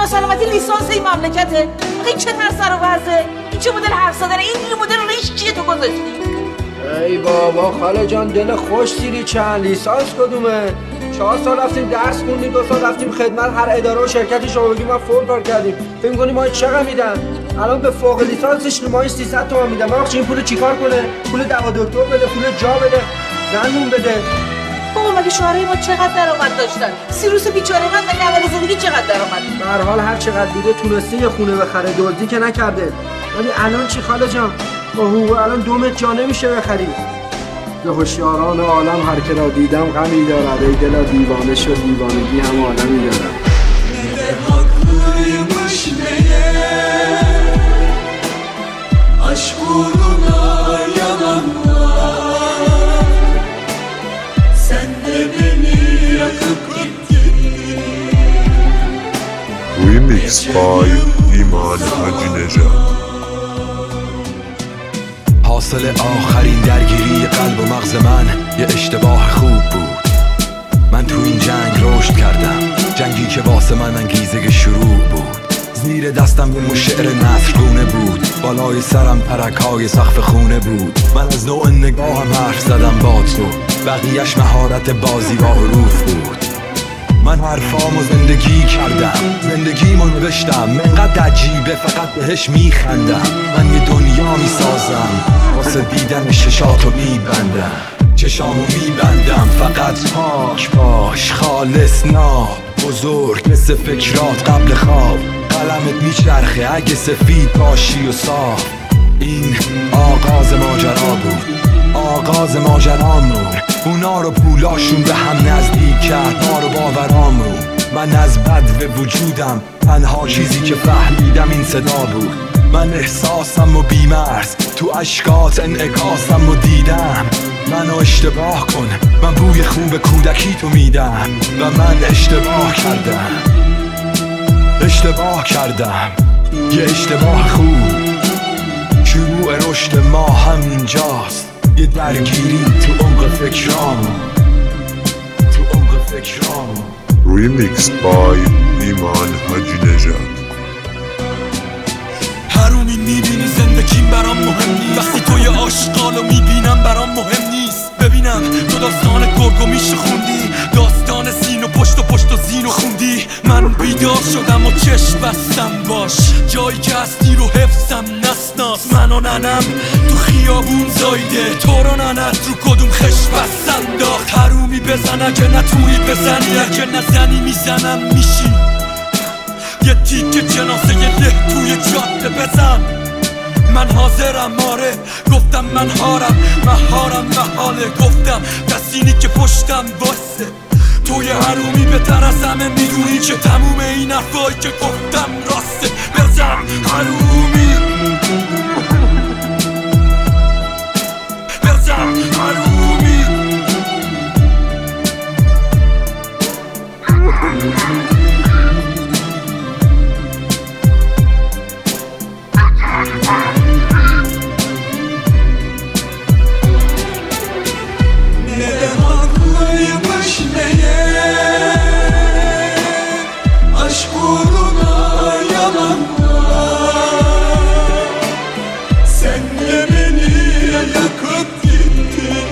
سلامتی لیسانس این مملکته. این چه سر و وضعه؟ این چه مدل حرف زدنه؟ این مدل ریش چیه تو گذاشتی؟ ای بابا خاله جان دل خوش سیری چند لیسانس کدومه؟ 4 سال رفتیم درس خوندیم، 2 سال رفتیم خدمت هر اداره و شرکتی شما بگیم ما فول کار کردیم. فکر می‌کنی ما چقدر میدن؟ الان به فوق لیسانسش ماهی 300 تومان میدن. ما این پول چیکار کنه؟ پول دوا دکتر بده، پول جا بده، زنمون بده. بابا مگه شوهرای ما چقدر درآمد داشتن؟ سیروس بیچاره من مگه اول زندگی چقدر درآمد؟ به هر حال هر چقدر بوده تونسته یه خونه بخره، دزدی که نکرده. ولی الان چی خاله جان؟ اوه الان 2 متر جا نمیشه بخری. ز هوشیاران عالم هر که را دیدم غمی دارد، ای دلا دیوانه شد دیوانگی هم عالمی دارد. Ne haklıymış meğer aşk uğruna yalanlar, sen de beni yakıp gittin. Remix by ایمان حاجی نژاد. حاصل آخرین درگیری قلب و مغز من یه اشتباه خوب بود. من تو این جنگ رشد کردم، جنگی که واسه من انگیزه شروع بود. زیر دستم یه شعر نثرگونه بود، بالای سرم پرکای سقف خونه بود. من از نوع نگاهم حرف زدم با تو، بقیهش مهارت بازی با حروف بود. من حرفامو زندگی کردم، زندگیمو نوشتم، منقدر عجیبه فقط بهش میخندم. من یه دنیا میسازم، واسه دیدن ششاتو میبندم، چشامو میبندم. فقط پاک باش، خالص ناب، بزرگ مثل فکرات قبل خواب. قلمت میچرخه اگه سفید باشی و صاف. این آغاز ماجرا بود، آغاز ماجرامون. اونا رو پولاشون به هم نزدیک کرد، ما رو باورامون. من از بد به وجودم، تنها چیزی که فهمیدم این صدا بود. من احساسم و بیمرز، تو اشکات انعکاسم و دیدم. منو اشتباه کن، من بوی خوب کودکی تو میدم. و من اشتباه کردم، اشتباه کردم، یه اشتباه خوب. شروع رشد ما همینجاست، یه درگیری تو عمق فکرام، تو عمق فکرام. Remix by ایمان حاجی نژاد. حرومی میبینی زندگیم برام مهم نیست، وقتی توی آشغالو میبینم برام مهم نیست. ببینم تو داستان گرگ و میشه خوندی، داستان سین و پشت و زین و خوندی. من بیدار شدم و چشم بستم، باش جایی که هستی رو حفظم نسناس. من و ننم تو خیابون زایده، تو رو ننت رو کدوم خش بستن داخت. حرومی بزن اگه نتونی بزنی، اگه نزنی میزنم میشی یه تیکه جناسه یه له توی جاده بزن. من حاضرم آره، گفتم من هارم، مهارم محاله. گفتم کسینی که پشتم باسه. توی حرومی بهتر از همه میدونی که تموم این حرفایی که گفتم راسته. بزن حرومی، بزن حرومی. Ne de haklıymış meğer aşk uğruna yalanlar, sen de beni yakıp gittin.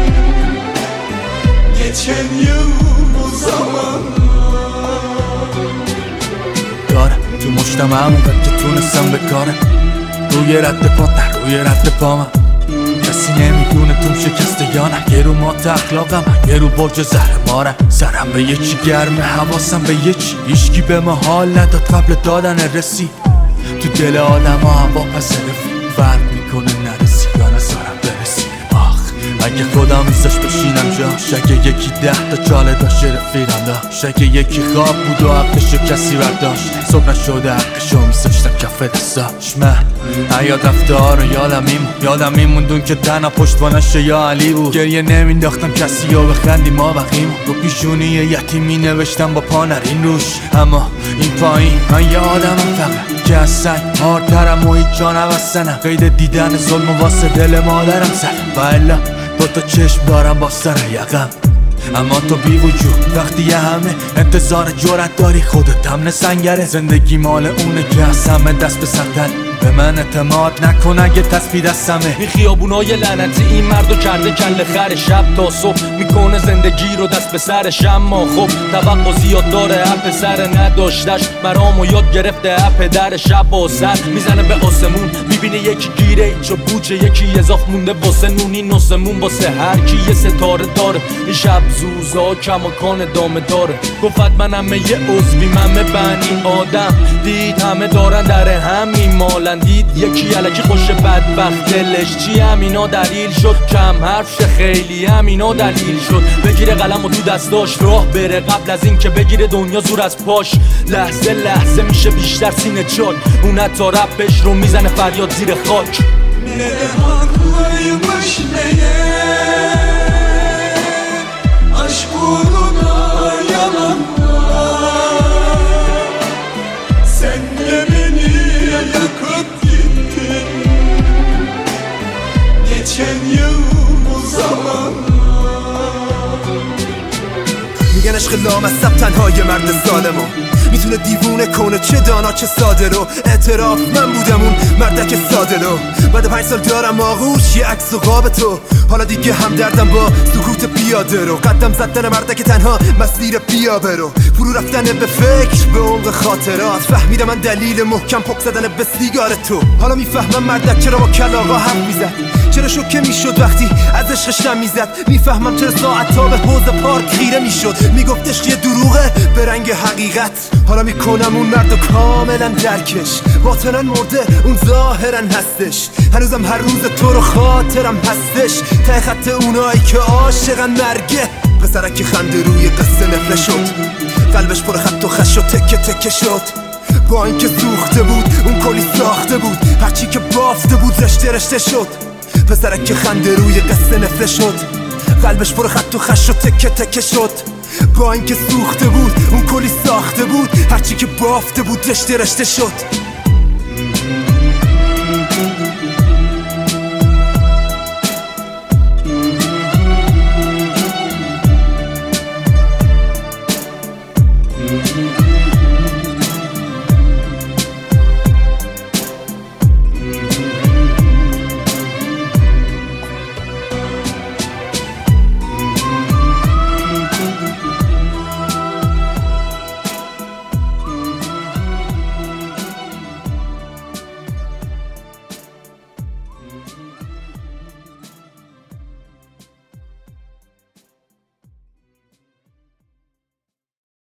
Geçen yıl bu zamanlar. دارم تو مشتم همونقدر که تونستم بکارم، روی رد پا در روی رد پامم. کسی نمیدونه توم شکسته یا نه، یه رو مات اخلاقم، یه رو برج زهرمارم. سرم به یه چی گرمه، حواسم به یه چی. هیچکی به ما حال نداد قبل دادن رسید. تو دل آدم ها هوا پس رفیق فرق میکنه، نرسی یا نزارم برسی. اگه خودم ایزش بشینم جاش، اگه یکی 10 تا چاله داشت رفیقم داشت، اگه یکی خواب بود و حقشو کسی برداشت، صبح نشده حقشو میساشتم کف دستاش. من حیات رفته ها رو یادم میموندون که تنها پشتوانش یا علی بود. گریه نمینداختم کسی یا بخندی ما بقیمون، رو پیشونی یتیم می نوشتم با پا نرین روش. اما این پایین من یه آدمم فقط که از سنگ هارترم و هیچ جا نبستنم. قید دیدن ظلم و واسه دل مادرم سرم، و الا 2 تا چشم دارم با سر یقم. اما تو بی وجود وقتی همه انتظار جرأت داری خودت هم سنگره زندگی مال اونه که از همه دست به سرتر به من اعتماد نکن اگه تسبیح دستمه این خیابونای لعنتی این مردو کرده کله خر شب تا صبح میکنه زندگی رو دست به سرش اما خب توقع زیاد داره اپ سر نداشتش مرامو یاد گرفته اپ در شب و سر میزنه به آسمون میبینه یکی گیره اینجا بوچه یکی اضاف مونده واسه نونی نسمون واسه هر کی یه ستاره داره این شب زوزا کماکان دامه داره گفت من همه یه عضوی من بنی آدم دید همه دارن در همین مالن دید یکی علکی خوش بدبخت دلش چی همینا دلیل شد کم حرف شه خیلی همینا دلیل شد بگیره قلم و تو دستاش راه بره قبل از این که بگیره دنیا زور از پاش لحظه لحظه میشه بیشتر سینه چاک اون تا رپش رو میزنه فریاد زیر خاک Neden haklıymış neye Aşk uğruna yalanlar Sen de beni yakıp gittin Geçen yıl bu zamanlar میگن عشق لامصب تنهای مرد سالمو میتونه دیوونه کنه چه دانا چه ساده رو اعتراف من بودم اون مردک ساده رو بعد 5 سال دارم آغوش یه عکس و قاب تو حالا دیگه همدردم با سکوت پیاده رو قدم زدن مردک تنها مسیر پیابه رو فرو رفتن به فکر به عمق خاطرات فهمیدم من دلیل محکم پک زدن به سیگار تو حالا میفهمم مردک چرا با کلاغا حرف میزد چرا شوکه میشد وقتی از عشقش میزد میفهمم چرا ساعت‌ها به حوض پارک خیره میشد میگفت عشق یه دروغه به رنگ حقیقت حالا میکنم اون مردو کاملا درکش باطنا مرده اون ظاهرا هستش هنوزم هر روز تو رو خاطرم هستش ته خط اونایی که عاشقن مرگه پسرک خنده روی قصه نفله شد قلبش پر خط و خش و تکه تکه شد با اینکه سوخته بود اون کلی ساخته بود هرچی که بافته بود رشته رشته شد پسرک خنده روی قصه نفله شد قلبش پر خط و خش و تکه تکه شد با اینکه سوخته بود اون کلی ساخته بود هرچی که بافته بود رشته رشته شد